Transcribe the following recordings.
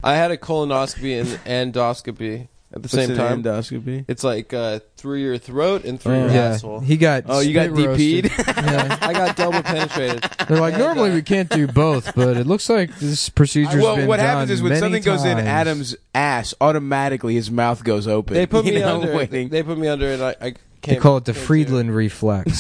I had a colonoscopy and endoscopy at the same time. Endoscopy. It's like through your throat and through your asshole. He got. Oh, you got DP'd? Yeah. I got double penetrated. They're like, normally we can't do both, but it looks like this procedure's Well, been what done happens is when many something goes in times. Adam's ass, automatically his mouth goes open. They put me under. waiting. They put me under, and I They call it the Friedland reflex.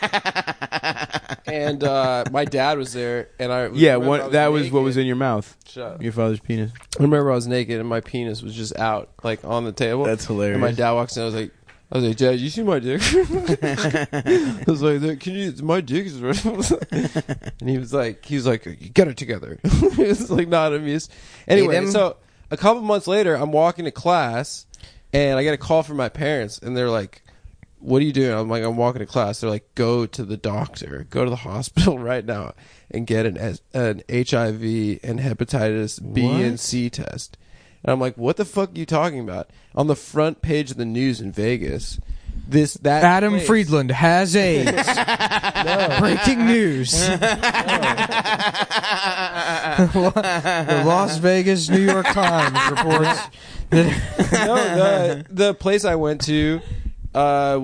And my dad was there, and I that was what was in your mouth. Shut up. Your father's penis. I remember I was naked, and my penis was just out, like on the table. That's hilarious. And my dad walks in. I was like, Dad, you see my dick? I was like, can you? My dick is red. And he was like, get it together. He was like not amused. Anyway, so a couple months later, I'm walking to class, and I get a call from my parents, and they're like, what are you doing? I'm like, I'm walking to class. They're like, go to the doctor, go to the hospital right now and get an HIV and hepatitis B and C test. And I'm like, what the fuck are you talking about? On the front page of the news in Vegas, that Adam place- Friedland has AIDS. No. Breaking news. The Las Vegas New York Times reports No, the place I went to, there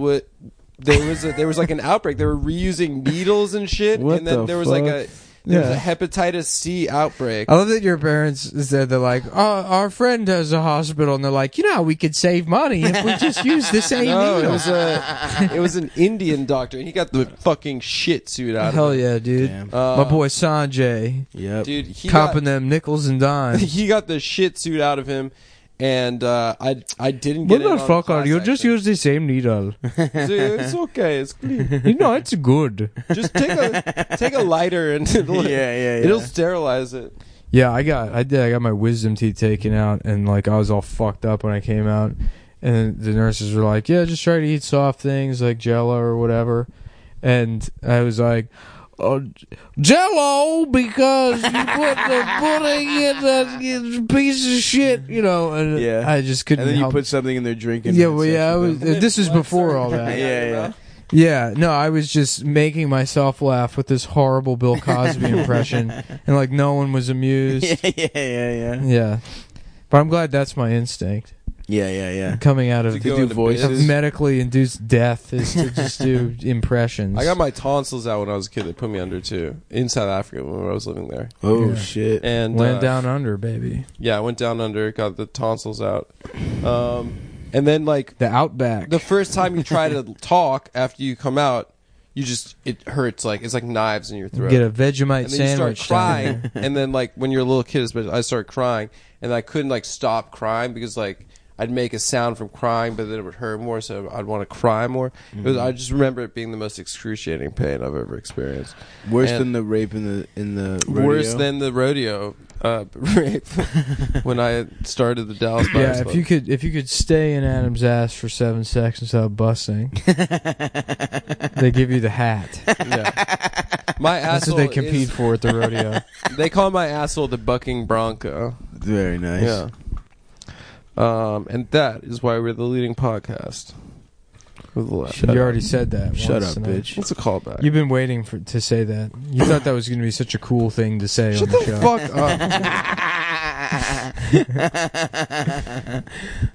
was like an outbreak. They were reusing needles and shit, What and then the there was fuck? like a hepatitis C outbreak. I love that your parents said they're like, oh, our friend has a hospital, and they're like, you know, how we could save money if we just use the same No, needle. it was an Indian doctor, and he got the fucking shit suit out Hell of it. yeah, dude. Damn. My boy Sanjay, Yep. Dude, he copping them nickels and dimes. he got the shit suit out of him, and I didn't What get it. the fuck are you? Just use the same needle. It's okay. It's clean. You know, it's good. Just take a lighter and it'll sterilize it. Yeah, I got my wisdom teeth taken out, and like I was all fucked up when I came out, and the nurses were like, "Yeah, just try to eat soft things like Jello or whatever," and I was like, Jello, because you put the pudding in that piece of shit, you know, and Yeah. I just couldn't. And then you help. put something in their drink. And Yeah, well, yeah, this was before all that. Yeah. Yeah, no, I was just making myself laugh with this horrible Bill Cosby impression, and like no one was amused. Yeah, but I'm glad that's my instinct. Yeah. Coming out of, To do voices. of medically induced death is to just do impressions. I got my tonsils out when I was a kid. They put me under too in South Africa when I was living there. Oh Yeah. shit! And went down under, baby. Yeah, I went down under, got the tonsils out, and then like The Outback. the first time you try to talk after you come out, it hurts like it's like knives in your throat. Get a Vegemite and then you sandwich. start crying, and then like when you're a little kid, especially, I started crying, and I couldn't like stop crying because like I'd make a sound from crying, but then it would hurt more, so I'd want to cry more. I just remember it being the most excruciating pain I've ever experienced. Worse And than the rape in the rodeo? Worse than the rodeo rape when I started the Dallas Buyers Yeah, Club. if you could stay in Adam's ass for 7 seconds without busting, they give you the hat. Yeah. My That's asshole what they compete is, for at the rodeo. They call my asshole the bucking bronco. Very nice. Yeah. And that is why we're the leading podcast. With the left. You already said that. Shut once up, tonight. bitch. What's a callback? You've been waiting to say that. You thought that was going to be such a cool thing to say Shut on the the show. fuck up.